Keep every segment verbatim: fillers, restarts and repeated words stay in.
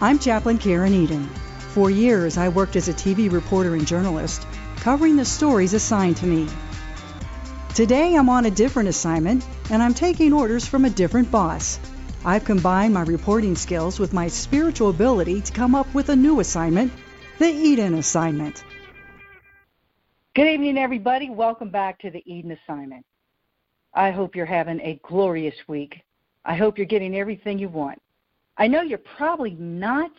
I'm Chaplain Karen Eden. For years, I worked as a T V reporter and journalist, covering the stories assigned to me. Today, I'm on a different assignment, and I'm taking orders from a different boss. I've combined my reporting skills with my spiritual ability to come up with a new assignment, the Eden Assignment. Good evening, everybody. Welcome back to the Eden Assignment. I hope you're having a glorious week. I hope you're getting everything you want. I know you're probably not,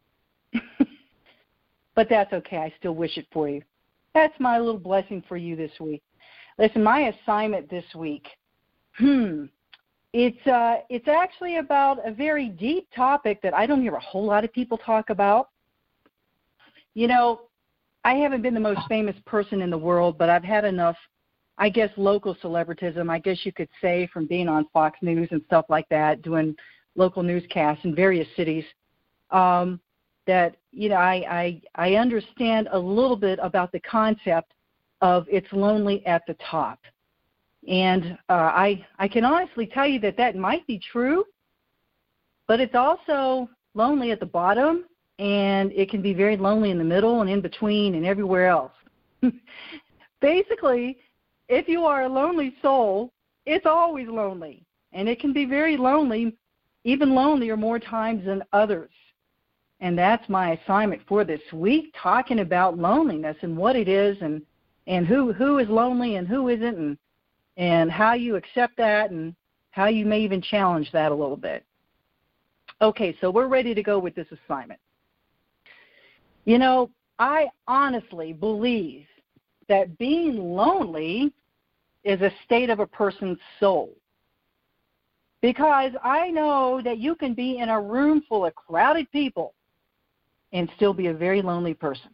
but that's okay. I still wish it for you. That's my little blessing for you this week. Listen, my assignment this week, hmm, it's uh, it's actually about a very deep topic that I don't hear a whole lot of people talk about. You know, I haven't been the most famous person in the world, but I've had enough, I guess, local celebritism, I guess you could say, from being on Fox News and stuff like that, doing local newscasts in various cities, um, that, you know, I, I, I understand a little bit about the concept of it's lonely at the top. And uh, I, I can honestly tell you that that might be true, but it's also lonely at the bottom, and it can be very lonely in the middle and in between and everywhere else. Basically, if you are a lonely soul, it's always lonely, and it can be very lonely, even lonelier more times than others. And that's my assignment for this week, talking about loneliness and what it is, and, and who, who is lonely and who isn't, and, and how you accept that, and how you may even challenge that a little bit. Okay, so we're ready to go with this assignment. You know, I honestly believe that being lonely is a state of a person's soul. Because I know that you can be in a room full of crowded people and still be a very lonely person.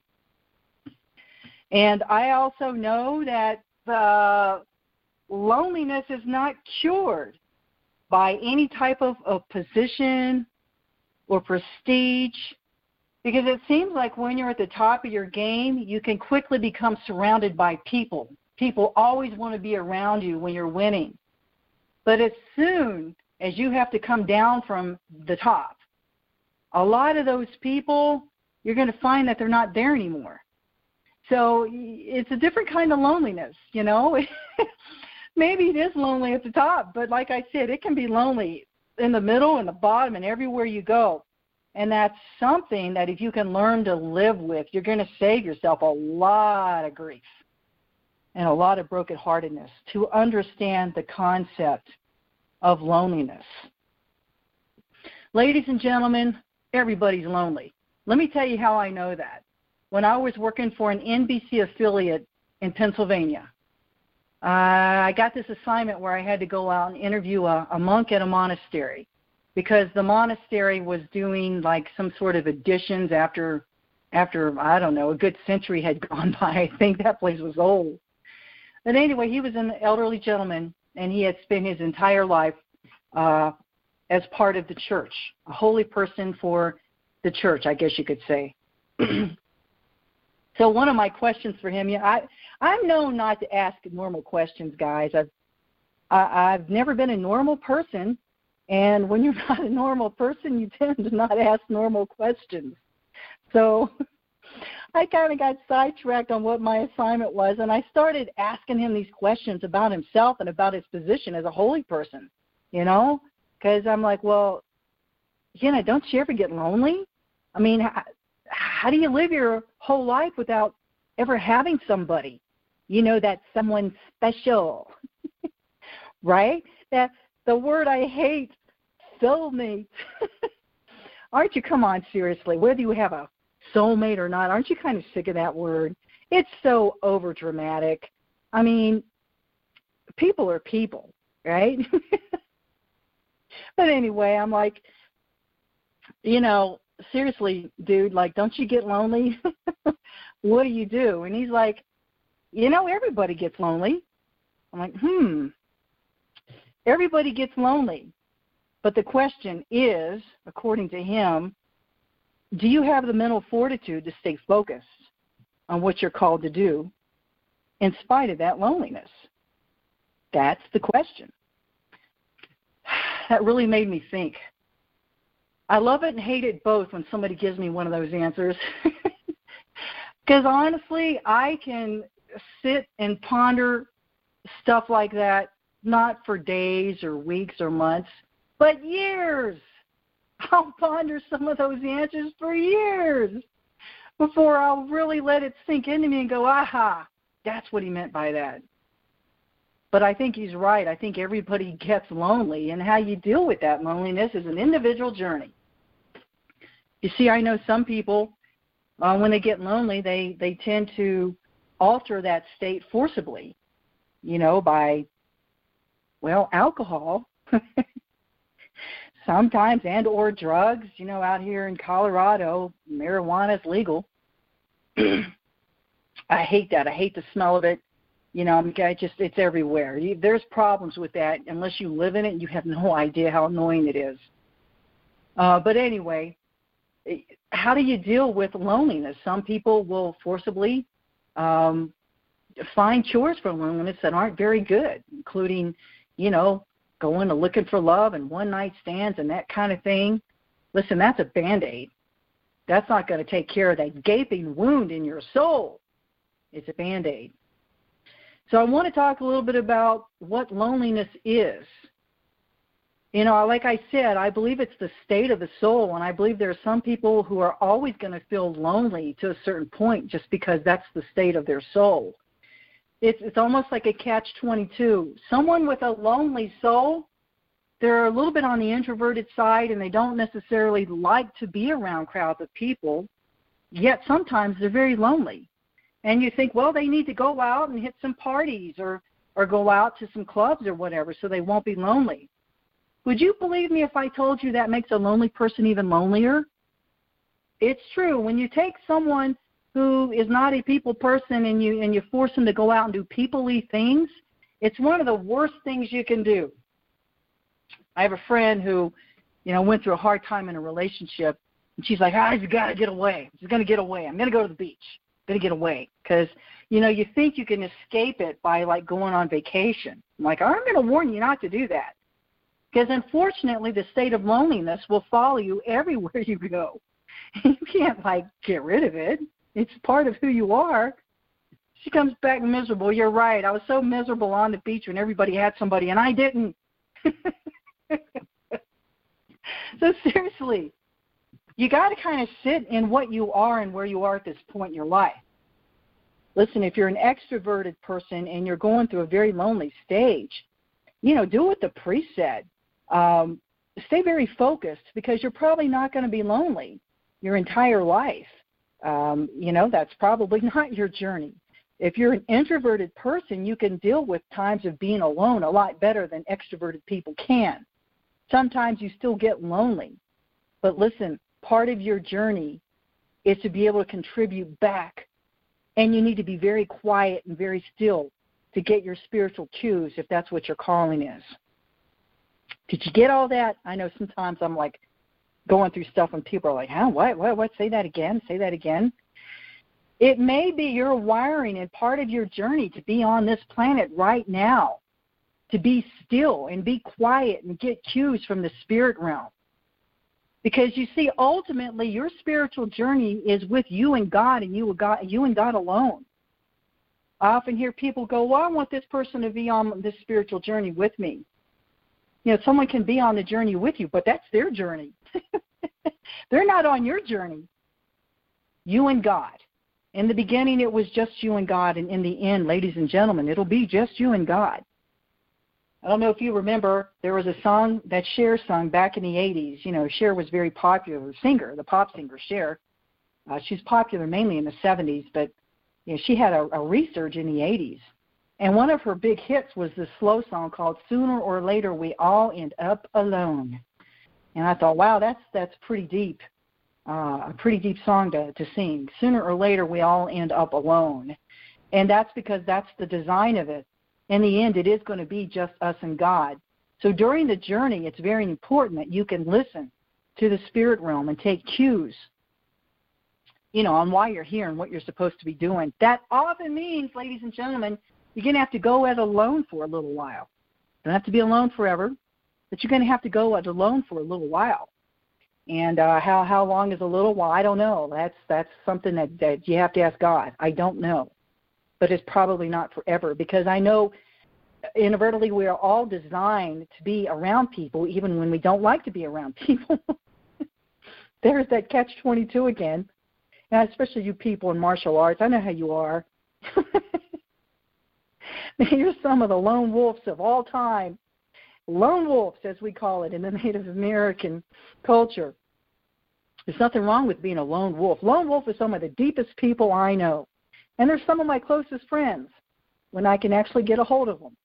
And I also know that the loneliness is not cured by any type of, of position or prestige, because it seems like when you're at the top of your game, you can quickly become surrounded by people. People always want to be around you when you're winning. But as soon as you have to come down from the top, a lot of those people, you're going to find that they're not there anymore. So it's a different kind of loneliness, you know. Maybe it is lonely at the top, but like I said, it can be lonely in the middle and the bottom and everywhere you go. And that's something that if you can learn to live with, you're going to save yourself a lot of grief and a lot of brokenheartedness to understand the concept of loneliness. Ladies and gentlemen, everybody's lonely. Let me tell you how I know that. When I was working for an N B C affiliate in Pennsylvania, uh, I got this assignment where I had to go out and interview a, a monk at a monastery, because the monastery was doing like some sort of additions after, after I don't know, a good century had gone by. I think that place was old. But anyway, he was an elderly gentleman, and he had spent his entire life uh, as part of the church, a holy person for the church, I guess you could say. So one of my questions for him, yeah, I, I'm known not to ask normal questions, guys. I've, I, I've never been a normal person. And when you're not a normal person, you tend to not ask normal questions. So I kind of got sidetracked on what my assignment was, and I started asking him these questions about himself and about his position as a holy person, you know, because I'm like, well, you know, don't you ever get lonely? I mean, how, how do you live your whole life without ever having somebody, you know, that someone special, right? That the word I hate, soulmate. Aren't you, come on, seriously, whether you have a soulmate or not, aren't you kind of sick of that word? It's so over dramatic. I mean, people are people, right? But anyway, I'm like, you know, seriously, dude, like, don't you get lonely? What do you do? And he's like, you know, everybody gets lonely. I'm like, hmm. Everybody gets lonely. But the question is, according to him, do you have the mental fortitude to stay focused on what you're called to do in spite of that loneliness? That's the question. That really made me think. I love it and hate it both when somebody gives me one of those answers. Because honestly, I can sit and ponder stuff like that, not for days or weeks or months, but years. I'll ponder some of those answers for years before I'll really let it sink into me and go, aha, that's what he meant by that. But I think he's right. I think everybody gets lonely, and how you deal with that loneliness is an individual journey. You see, I know some people, uh, when they get lonely, they, they tend to alter that state forcibly, you know, by, well, alcohol sometimes, and or drugs. You know, out here in Colorado, marijuana is legal. I hate that. I hate the smell of it. You know, I just, it's everywhere. You, there's problems with that. Unless you live in it, you have no idea how annoying it is. Uh, but anyway, how do you deal with loneliness? Some people will forcibly um, find cures for loneliness that aren't very good, including, you know, going to looking for love and one-night stands and that kind of thing. Listen, that's a Band-Aid. That's not going to take care of that gaping wound in your soul. It's a Band-Aid. So I want to talk a little bit about what loneliness is. You know, like I said, I believe it's the state of the soul, and I believe there are some people who are always going to feel lonely to a certain point just because that's the state of their soul. It's, it's almost like a catch twenty-two. Someone with a lonely soul, they're a little bit on the introverted side, and they don't necessarily like to be around crowds of people, yet sometimes they're very lonely. And you think, well, they need to go out and hit some parties or, or go out to some clubs or whatever so they won't be lonely. Would you believe me if I told you that makes a lonely person even lonelier? It's true. When you take someone who is not a people person and you and you force them to go out and do people-y things, it's one of the worst things you can do. I have a friend who, you know, went through a hard time in a relationship, and she's like, ah, you got to get away. She's going to get away. I'm going to go to the beach. Going to get away because, you know, you think you can escape it by, like, going on vacation. I'm like, I'm going to warn you not to do that because, unfortunately, the state of loneliness will follow you everywhere you go. You can't, like, get rid of it. It's part of who you are. She comes back miserable. You're right. I was so miserable on the beach when everybody had somebody, and I didn't. So, seriously, you got to kind of sit in what you are and where you are at this point in your life. Listen, if you're an extroverted person and you're going through a very lonely stage, you know, do what the priest said. Um, stay very focused because you're probably not going to be lonely your entire life. Um, you know, that's probably not your journey. If you're an introverted person, you can deal with times of being alone a lot better than extroverted people can. Sometimes you still get lonely. But listen, part of your journey is to be able to contribute back, and you need to be very quiet and very still to get your spiritual cues if that's what your calling is. Did you get all that? I know sometimes I'm like going through stuff and people are like, huh, what, what, what, say that again, say that again. It may be your wiring and part of your journey to be on this planet right now, to be still and be quiet and get cues from the spirit realm. Because, you see, ultimately, your spiritual journey is with you and God and you and God, you and God alone. I often hear people go, well, I want this person to be on this spiritual journey with me. You know, someone can be on the journey with you, but that's their journey. They're not on your journey. You and God. In the beginning, it was just you and God, and in the end, ladies and gentlemen, it'll be just you and God. I don't know if you remember, there was a song that Cher sung back in the eighties. You know, Cher was very popular singer, the pop singer Cher. Uh, she's popular mainly in the seventies, but you know, she had a, a resurge in the eighties. And one of her big hits was this slow song called Sooner or Later We All End Up Alone. And I thought, wow, that's that's pretty deep, uh, a pretty deep song to, to sing. Sooner or later we all end up alone. And that's because that's the design of it. In the end, it is going to be just us and God. So during the journey, it's very important that you can listen to the spirit realm and take cues, you know, on why you're here and what you're supposed to be doing. That often means, ladies and gentlemen, you're going to have to go it alone for a little while. You don't have to be alone forever, but you're going to have to go it alone for a little while. And uh, how how long is a little while? I don't know. That's that's something that, that you have to ask God. I don't know. But it's probably not forever, because I know inadvertently we are all designed to be around people even when we don't like to be around people. There's that catch twenty-two again. And especially you people in martial arts. I know how you are. You're some of the lone wolves of all time. Lone wolves, as we call it in the Native American culture. There's nothing wrong with being a lone wolf. Lone wolf is some of the deepest people I know. And they're some of my closest friends when I can actually get a hold of them.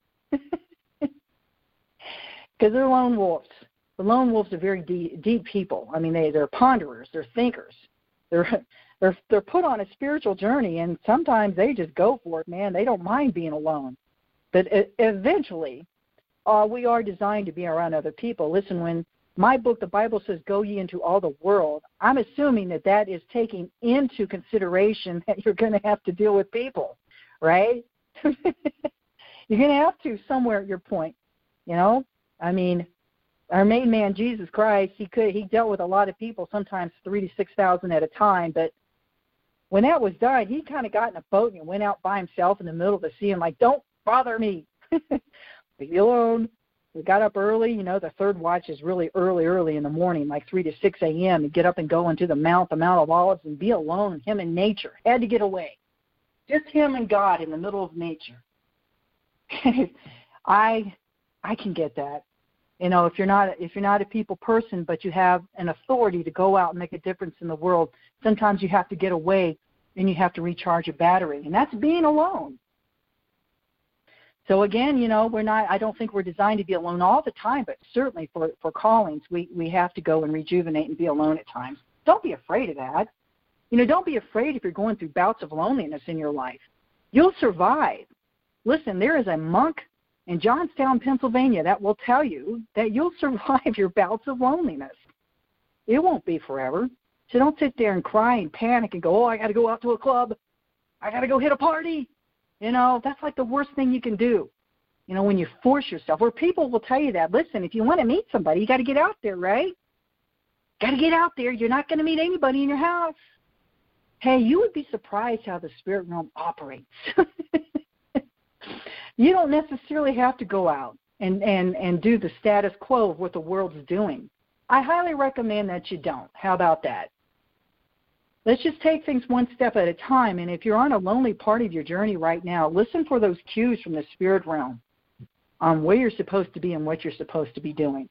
Because they're lone wolves. The lone wolves are very deep, deep people. I mean, they, they're ponderers. They're thinkers. They're, they're, they're put on a spiritual journey, and sometimes they just go for it, man. They don't mind being alone. But it, eventually, Uh, we are designed to be around other people. Listen, when my book, the Bible says, go ye into all the world, I'm assuming that that is taking into consideration that you're going to have to deal with people, right? You're going to have to somewhere at your point, you know? I mean, our main man, Jesus Christ, he could he dealt with a lot of people, sometimes three to six thousand at a time, but when that was done, he kind of got in a boat and went out by himself in the middle of the sea and like, don't bother me. Leave me alone. We got up early. You know, the third watch is really early, early in the morning, like three to six a.m. and get up and go into the Mount, the Mount of Olives, and be alone, him and nature. Had to get away. Just him and God in the middle of nature. I I can get that. You know, if you're not if you're not a people person, but you have an authority to go out and make a difference in the world, sometimes you have to get away and you have to recharge your battery, and that's being alone. So again, you know, we're not. I don't think we're designed to be alone all the time, but certainly for, for callings, we, we have to go and rejuvenate and be alone at times. Don't be afraid of that. You know, don't be afraid if you're going through bouts of loneliness in your life. You'll survive. Listen, there is a monk in Johnstown, Pennsylvania, that will tell you that you'll survive your bouts of loneliness. It won't be forever. So don't sit there and cry and panic and go, oh, I got to go out to a club. I got to go hit a party. You know, that's like the worst thing you can do, you know, when you force yourself. Or people will tell you that, listen, if you want to meet somebody, you got to get out there, right? Got to get out there. You're not going to meet anybody in your house. Hey, you would be surprised how the spirit realm operates. You don't necessarily have to go out and, and, and do the status quo of what the world's doing. I highly recommend that you don't. How about that? Let's just take things one step at a time. And if you're on a lonely part of your journey right now, listen for those cues from the spirit realm on where you're supposed to be and what you're supposed to be doing.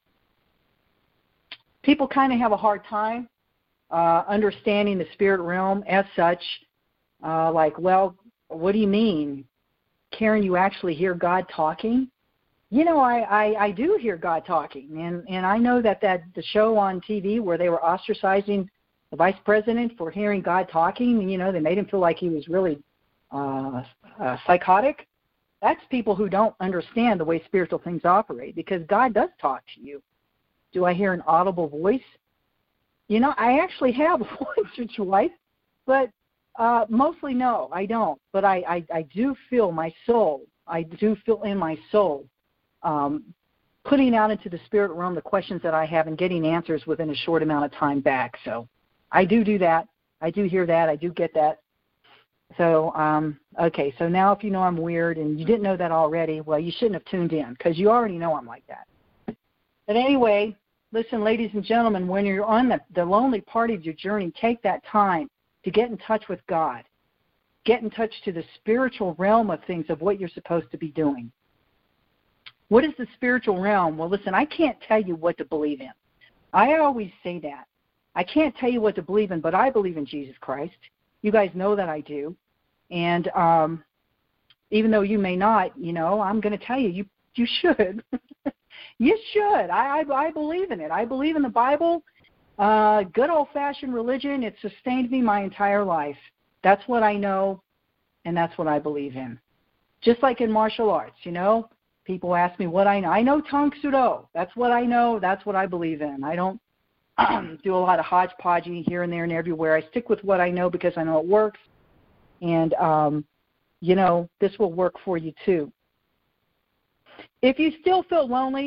People kind of have a hard time uh, understanding the spirit realm as such. Uh, like, well, what do you mean? Karen, you actually hear God talking? You know, I, I, I do hear God talking. And, and I know that, that the show on T V where they were ostracizing the vice president for hearing God talking, you know, they made him feel like he was really uh, uh, psychotic. That's people who don't understand the way spiritual things operate, because God does talk to you. Do I hear an audible voice? You know, I actually have a voice or twice, but uh, mostly no, I don't. But I, I, I do feel my soul. I do feel in my soul um, putting out into the spirit realm the questions that I have and getting answers within a short amount of time back. So I do do that. I do hear that. I do get that. So, um, okay, so now if you know I'm weird and you didn't know that already, well, you shouldn't have tuned in, because you already know I'm like that. But anyway, listen, ladies and gentlemen, when you're on the, the lonely part of your journey, take that time to get in touch with God. Get in touch to the spiritual realm of things, of what you're supposed to be doing. What is the spiritual realm? Well, listen, I can't tell you what to believe in. I always say that. I can't tell you what to believe in, but I believe in Jesus Christ. You guys know that I do. And um, even though you may not, you know, I'm going to tell you, you you should. You should. I, I I believe in it. I believe in the Bible. Uh, good old-fashioned religion. It sustained me my entire life. That's what I know, and that's what I believe in. Just like in martial arts, you know, people ask me what I know. I know Tang Soo Do. That's what I know. That's what I believe in. I don't do a lot of hodgepodging here and there and everywhere. I stick with what I know because I know it works. And, um, you know, this will work for you too. If you still feel lonely,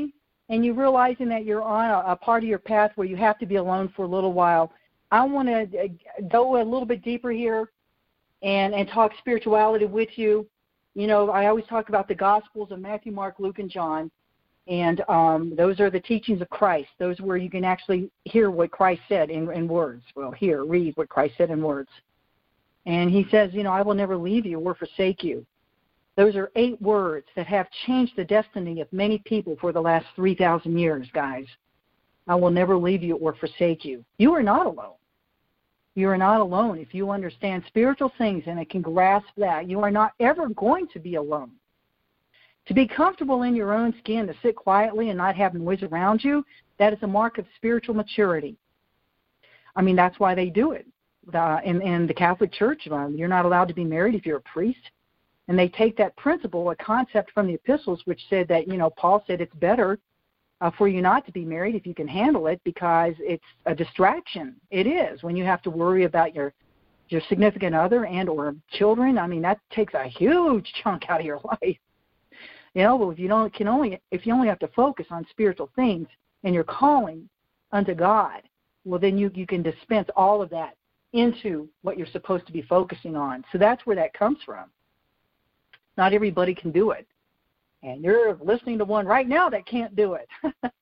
and you're realizing that you're on a, a part of your path where you have to be alone for a little while, I want to go a little bit deeper here and, and talk spirituality with you. You know, I always talk about the Gospels of Matthew, Mark, Luke, and John, and um, those are the teachings of Christ. Those where you can actually hear what Christ said in, in words. Well, hear, read what Christ said in words. And he says, you know, I will never leave you or forsake you. Those are eight words that have changed the destiny of many people for the last three thousand years, guys. I will never leave you or forsake you. You are not alone. You are not alone if you understand spiritual things and it can grasp that. You are not ever going to be alone. To be comfortable in your own skin, to sit quietly and not have noise around you, that is a mark of spiritual maturity. I mean, that's why they do it. The, in, in the Catholic Church, um, you're not allowed to be married if you're a priest. And they take that principle, a concept from the epistles, which said that, you know, Paul said it's better uh, for you not to be married if you can handle it because it's a distraction. It is when you have to worry about your your significant other and or children. I mean, that takes a huge chunk out of your life. You know, but if you don't can only if you only have to focus on spiritual things and you're calling unto God, well, then you you can dispense all of that into what you're supposed to be focusing on. So that's where that comes from. Not everybody can do it. And you're listening to one right now that can't do it.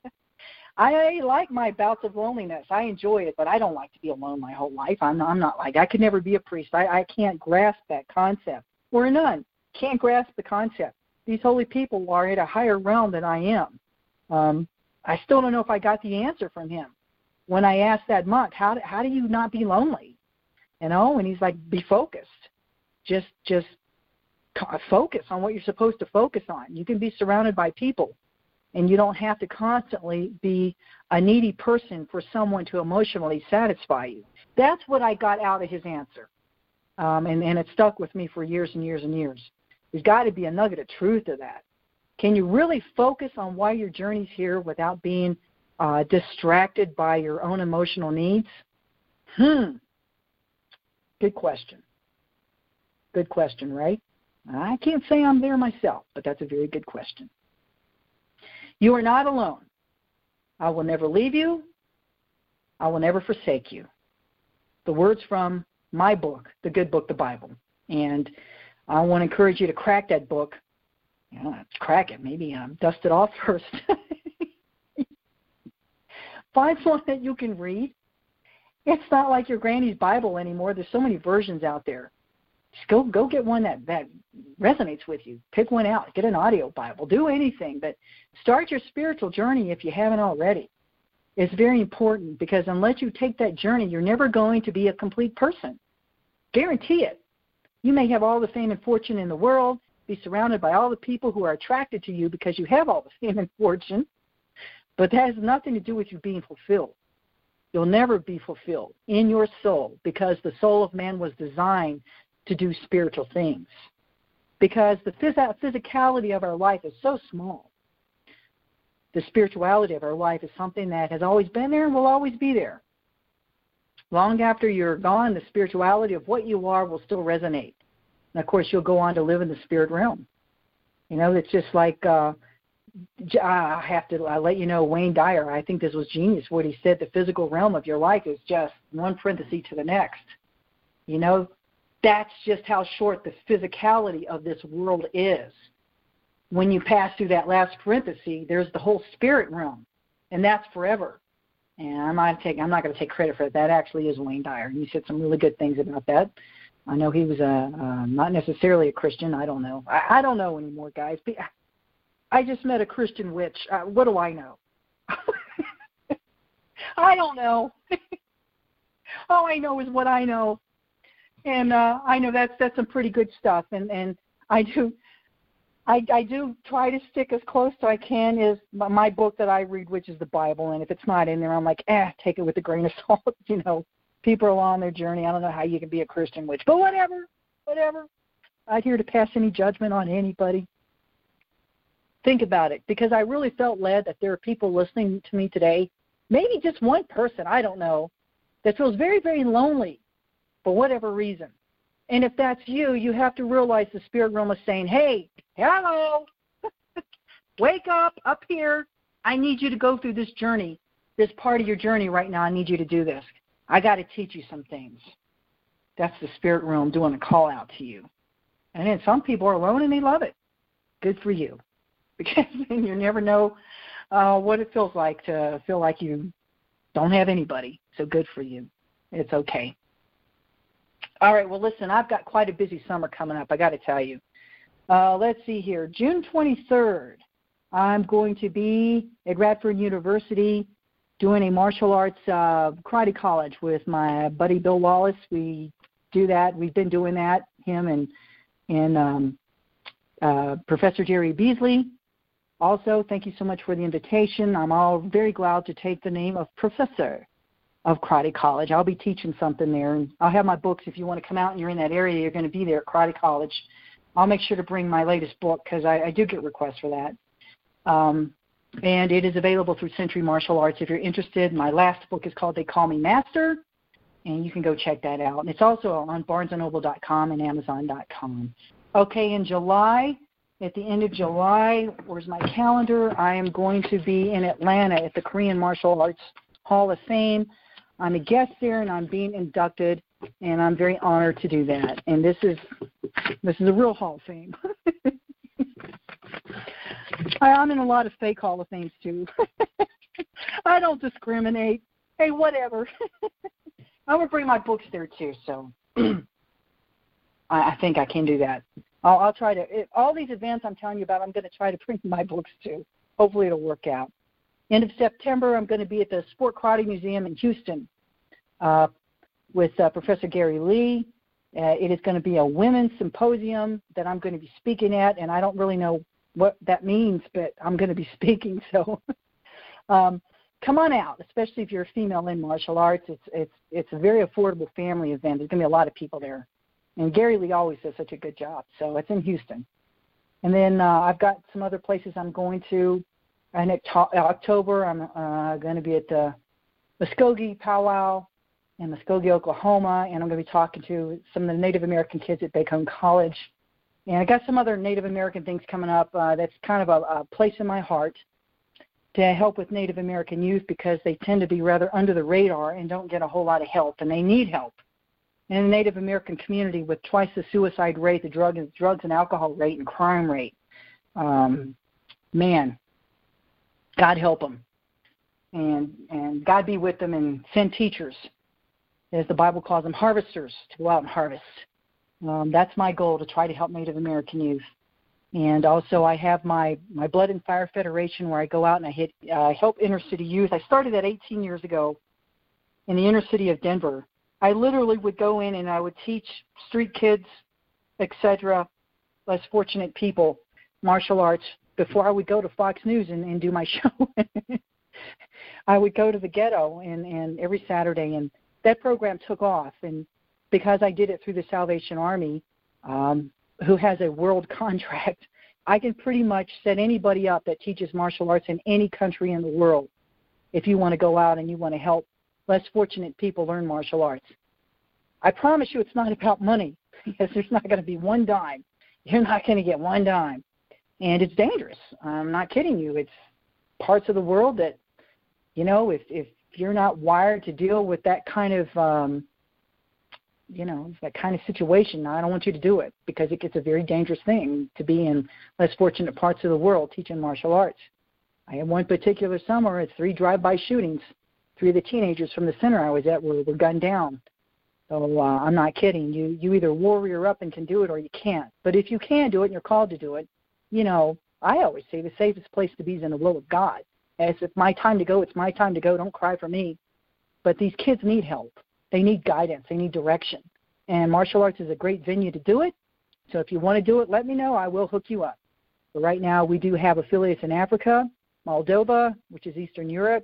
I like my bouts of loneliness. I enjoy it, but I don't like to be alone my whole life. I'm not, I'm not like, I could never be a priest. I, I can't grasp that concept. Or a nun. Can't grasp the concept. These holy people are at a higher realm than I am. Um, I still don't know if I got the answer from him. When I asked that monk, how do, how do you not be lonely? You know, and he's like, be focused. Just, just focus on what you're supposed to focus on. You can be surrounded by people, and you don't have to constantly be a needy person for someone to emotionally satisfy you. That's what I got out of his answer, um, and, and it stuck with me for years and years and years. There's got to be a nugget of truth to that. Can you really focus on why your journey's here without being uh, distracted by your own emotional needs? Hmm. Good question. Good question, right? I can't say I'm there myself, but that's a very good question. You are not alone. I will never leave you. I will never forsake you. The words from my book, the good book, the Bible. And I want to encourage you to crack that book. You know, crack it. Maybe um, dust it off first. Find one that you can read. It's not like your granny's Bible anymore. There's so many versions out there. Just go go get one that, that resonates with you. Pick one out. Get an audio Bible. Do anything. But start your spiritual journey if you haven't already. It's very important because unless you take that journey, you're never going to be a complete person. Guarantee it. You may have all the fame and fortune in the world, be surrounded by all the people who are attracted to you because you have all the fame and fortune, but that has nothing to do with you being fulfilled. You'll never be fulfilled in your soul because the soul of man was designed to do spiritual things. Because the phys- physicality of our life is so small. The spirituality of our life is something that has always been there and will always be there. Long after you're gone, the spirituality of what you are will still resonate. And, of course, you'll go on to live in the spirit realm. You know, it's just like, uh, I have to I'll let you know, Wayne Dyer, I think this was genius, what he said, the physical realm of your life is just one parenthesis to the next. You know, that's just how short the physicality of this world is. When you pass through that last parenthesis, there's the whole spirit realm, and that's forever. And I'm not, take, I'm not going to take credit for it. That actually is Wayne Dyer. He said some really good things about that. I know he was a, uh, not necessarily a Christian. I don't know. I, I don't know anymore, guys. I just met a Christian witch. Uh, what do I know? I don't know. All I know is what I know. And uh, I know that's that's some pretty good stuff. And, and I do I, I do try to stick as close as I can is my book that I read, which is the Bible. And if it's not in there, I'm like, eh, take it with a grain of salt. You know, people are on their journey. I don't know how you can be a Christian witch, but whatever, whatever. I'm not here to pass any judgment on anybody. Think about it, because I really felt led that there are people listening to me today, maybe just one person, I don't know, that feels very, very lonely for whatever reason. And if that's you, you have to realize the spirit realm is saying, hey, hello, wake up up here. I need you to go through this journey, this part of your journey right now. I need you to do this. I got to teach you some things. That's the spirit realm doing a call out to you. And then some people are alone and they love it. Good for you. Because then you never know uh, what it feels like to feel like you don't have anybody. So good for you. It's okay. All right, well, listen, I've got quite a busy summer coming up, I got to tell you. Uh, let's see here. June twenty-third, I'm going to be at Radford University doing a martial arts uh, karate college with my buddy Bill Wallace. We do that. We've been doing that, him and, and um, uh, Professor Jerry Beasley. Also, thank you so much for the invitation. I'm all very glad to take the name of Professor of Karate College. I'll be teaching something there, and I'll have my books. If you want to come out and you're in that area, you're going to be there at Karate College. I'll make sure to bring my latest book because I, I do get requests for that. Um, and it is available through Century Martial Arts if you're interested. My last book is called They Call Me Master, and you can go check that out. And it's also on barnes and noble dot com and amazon dot com. Okay, in July, at the end of July, where's my calendar? I am going to be in Atlanta at the Korean Martial Arts Hall of Fame. I'm a guest there, and I'm being inducted, and I'm very honored to do that. And this is this is a real Hall of Fame. I, I'm in a lot of fake Hall of Fames, too. I don't discriminate. Hey, whatever. I'm going to bring my books there, too, so I, I think I can do that. I'll, I'll try to it, – all these events I'm telling you about, I'm going to try to bring my books, too. Hopefully it'll work out. End of September, I'm going to be at the Sport Karate Museum in Houston uh, with uh, Professor Gary Lee. Uh, it is going to be a women's symposium that I'm going to be speaking at, and I don't really know what that means, but I'm going to be speaking. So um, come on out, especially if you're a female in martial arts. It's it's it's a very affordable family event. There's going to be a lot of people there, and Gary Lee always does such a good job. So it's in Houston, and then uh, I've got some other places I'm going to. And in October, I'm uh, going to be at the Muskogee Powwow in Muskogee, Oklahoma, and I'm going to be talking to some of the Native American kids at Bacone College. And I got some other Native American things coming up. Uh, that's kind of a, a place in my heart to help with Native American youth because they tend to be rather under the radar and don't get a whole lot of help, and they need help. And in the Native American community, with twice the suicide rate, the drug and, drugs and alcohol rate, and crime rate, um, man, God help them. And, and God be with them and send teachers, as the Bible calls them, harvesters, to go out and harvest. Um, that's my goal, to try to help Native American youth. And also I have my, my Blood and Fire Federation where I go out and I hit, uh, help inner city youth. I started that eighteen years ago in the inner city of Denver. I literally would go in and I would teach street kids, et cetera, less fortunate people, martial arts, before I would go to Fox News and, and do my show. I would go to the ghetto and, and every Saturday, and that program took off. And because I did it through the Salvation Army, um, who has a world contract, I can pretty much set anybody up that teaches martial arts in any country in the world if you want to go out and you want to help less fortunate people learn martial arts. I promise you it's not about money, because there's not going to be one dime. You're not going to get one dime. And it's dangerous. I'm not kidding you. It's parts of the world that, you know, if, if you're not wired to deal with that kind of, um, you know, that kind of situation, I don't want you to do it, because it gets a very dangerous thing to be in less fortunate parts of the world teaching martial arts. I had one particular summer, it's three drive-by shootings. Three of the teenagers from the center I was at were, were gunned down. So uh, I'm not kidding. You, you either warrior up and can do it or you can't. But if you can do it and you're called to do it, you know, I always say the safest place to be is in the will of God. As if my time to go, it's my time to go. Don't cry for me. But these kids need help. They need guidance. They need direction. And martial arts is a great venue to do it. So if you want to do it, let me know. I will hook you up. But right now we do have affiliates in Africa, Moldova, which is Eastern Europe,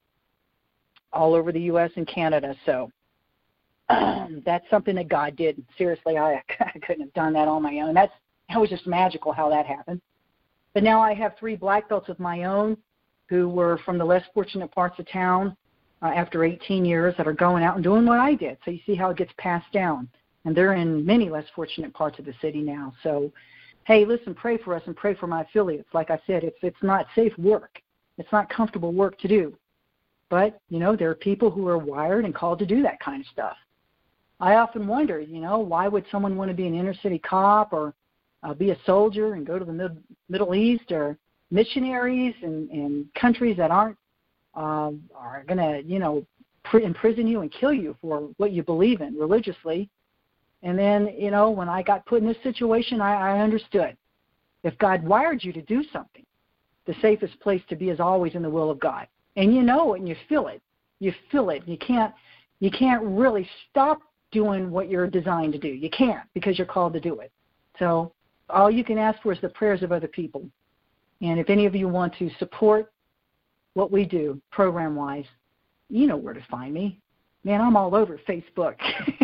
all over the U S and Canada. So um, that's something that God did. Seriously, I, I couldn't have done that on my own. That's That was just magical how that happened. But now I have three black belts of my own who were from the less fortunate parts of town uh, after eighteen years that are going out and doing what I did. So you see how it gets passed down. And they're in many less fortunate parts of the city now. So, hey, listen, pray for us and pray for my affiliates. Like I said, it's it's not safe work. It's not comfortable work to do. But, you know, there are people who are wired and called to do that kind of stuff. I often wonder, you know, why would someone want to be an inner city cop or uh, be a soldier and go to the mid- Middle East or missionaries in, in countries that aren't, uh, are going to, you know, pr- imprison you and kill you for what you believe in religiously. And then, you know, when I got put in this situation, I, I understood. If God wired you to do something, the safest place to be is always in the will of God. And you know it and you feel it. You feel it. You can't, you can't really stop doing what you're designed to do. You can't because you're called to do it. So all you can ask for is the prayers of other people. And if any of you want to support what we do program-wise, you know where to find me. Man, I'm all over Facebook.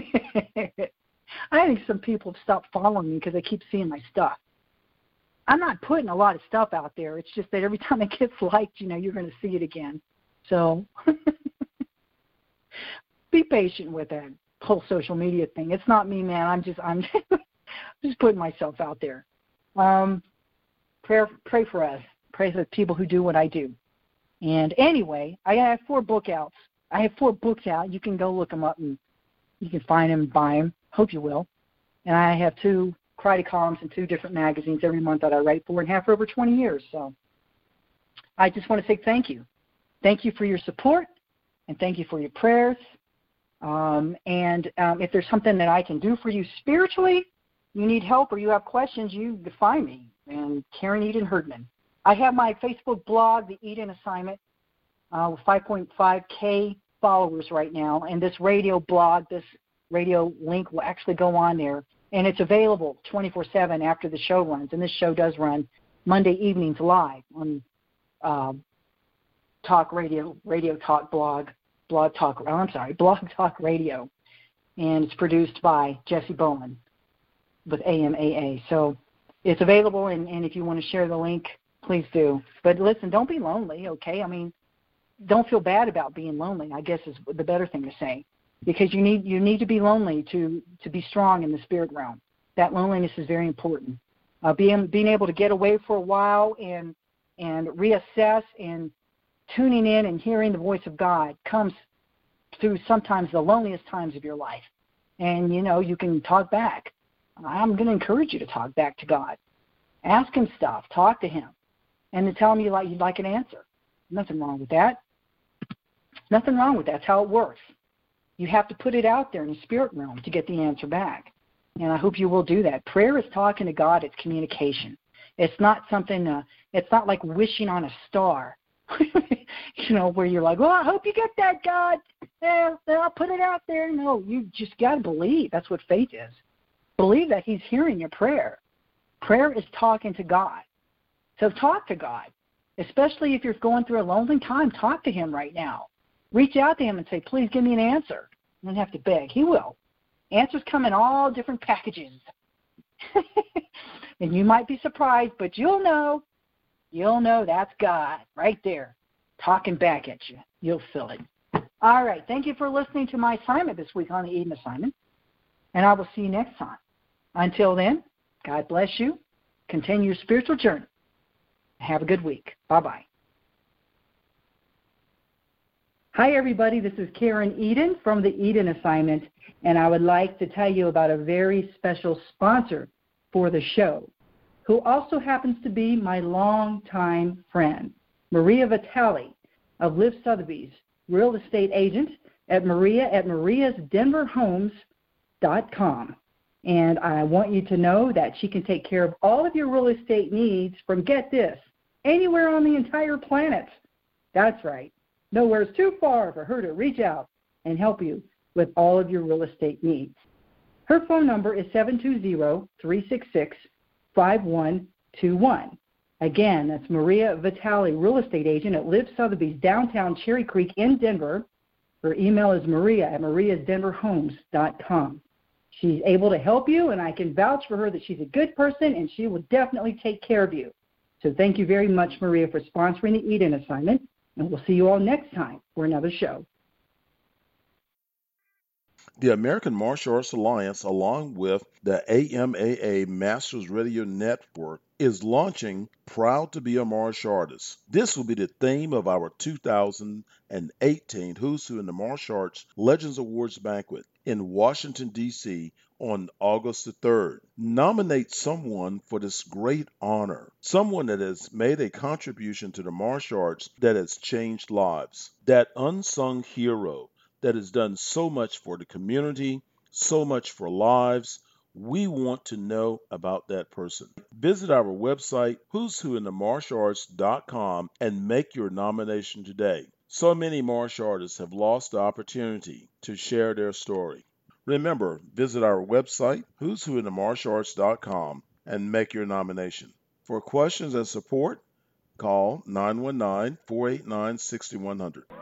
I think some people have stopped following me because they keep seeing my stuff. I'm not putting a lot of stuff out there. It's just that every time it gets liked, you know, you're going to see it again. So be patient with that whole social media thing. It's not me, man. I'm just I'm just putting myself out there. Um, pray, pray for us. Pray for the people who do what I do. And anyway, I have four book outs. I have four books out. You can go look them up and you can find them and buy them. Hope you will. And I have two karate columns in two different magazines every month that I write for and have for over twenty years. So I just want to say thank you. Thank you for your support and thank you for your prayers. Um, and um, if there's something that I can do for you spiritually, you need help or you have questions, you can find me. And Karen Eden Herdman. I have my Facebook blog, The Eden Assignment, uh, with five point five K followers right now. And this radio blog, this radio link will actually go on there. And it's available twenty-four seven after the show runs. And this show does run Monday evenings live on uh, Talk Radio, Radio Talk Blog, Blog Talk, oh, I'm sorry, Blog Talk Radio. And it's produced by Jesse Bowen with A M A A. So it's available, and, and if you want to share the link, please do. But listen, don't be lonely, okay? I mean, don't feel bad about being lonely, I guess is the better thing to say. Because you need you need to be lonely to, to be strong in the spirit realm. That loneliness is very important. Uh, being being able to get away for a while and and reassess and tuning in and hearing the voice of God comes through sometimes the loneliest times of your life. And, you know, you can talk back. I'm going to encourage you to talk back to God. Ask him stuff. Talk to him. And to tell him you like, you'd like an answer. Nothing wrong with that. Nothing wrong with that. That's how it works. You have to put it out there in the spirit realm to get the answer back. And I hope you will do that. Prayer is talking to God. It's communication. It's not something, uh, it's not like wishing on a star, you know, where you're like, well, I hope you get that, God. Yeah, I'll put it out there. No, you just got to believe. That's what faith is. Believe that he's hearing your prayer. Prayer is talking to God. So talk to God, especially if you're going through a lonely time. Talk to him right now. Reach out to him and say, please give me an answer. You don't have to beg. He will. Answers come in all different packages. And you might be surprised, but you'll know. You'll know that's God right there talking back at you. You'll feel it. All right. Thank you for listening to my assignment this week on the Eden Assignment. And I will see you next time. Until then, God bless you. Continue your spiritual journey. Have a good week. Bye-bye. Hi, everybody. This is Karen Eden from the Eden Assignment, and I would like to tell you about a very special sponsor for the show, who also happens to be my longtime friend, Maria Vitale of Liv Sotheby's, real estate agent at Maria at marias denver homes dot com. And I want you to know that she can take care of all of your real estate needs from, get this, anywhere on the entire planet. That's right. Nowhere's too far for her to reach out and help you with all of your real estate needs. Her phone number is seven two zero, three six six, five one two one. Again, that's Maria Vitale, real estate agent at Liv Sotheby's, downtown Cherry Creek in Denver. Her email is maria at marias denver homes dot com. She's able to help you, and I can vouch for her that she's a good person, and she will definitely take care of you. So thank you very much, Maria, for sponsoring the Eden Assignment, and we'll see you all next time for another show. The American Martial Arts Alliance, along with the A M A A Masters Radio Network, is launching Proud to be a Martial Artist. This will be the theme of our two thousand eighteen Who's Who in the Martial Arts Legends Awards banquet in Washington, D C on August the third. Nominate someone for this great honor, someone that has made a contribution to the martial arts that has changed lives, that unsung hero that has done so much for the community, so much for lives. We want to know about that person. Visit our website, who's who in the martial arts dot com, and make your nomination today. So many martial artists have lost the opportunity to share their story. Remember, visit our website, who's who in the martial arts dot com, and make your nomination. For questions and support, call nine one nine, four eight nine, six one zero zero.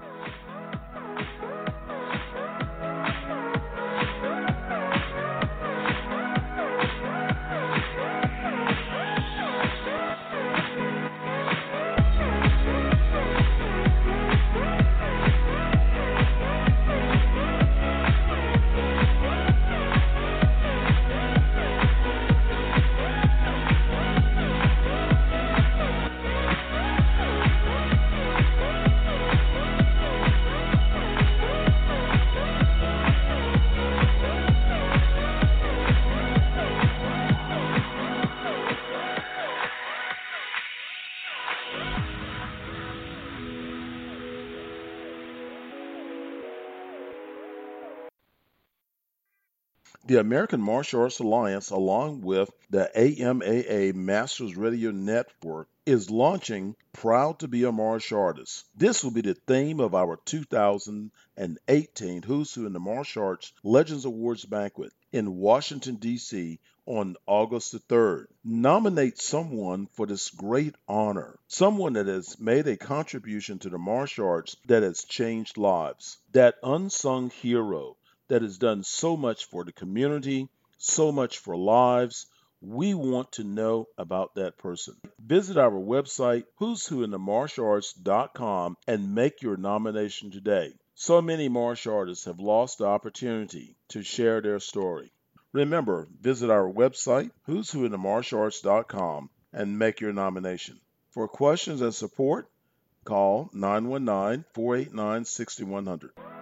The American Martial Arts Alliance, along with the A M A A Masters Radio Network, is launching Proud to be a Martial Artist. This will be the theme of our two thousand eighteen Who's Who in the Martial Arts Legends Awards banquet in Washington, D C on August the third. Nominate someone for this great honor, someone that has made a contribution to the martial arts that has changed lives, that unsung hero that has done so much for the community, so much for lives. We want to know about that person. Visit our website, who's who in the martial arts dot com, and make your nomination today. So many martial artists have lost the opportunity to share their story. Remember, visit our website, who's who in the martial arts dot com, and make your nomination. For questions and support, call nine one nine, four eight nine, six one zero zero.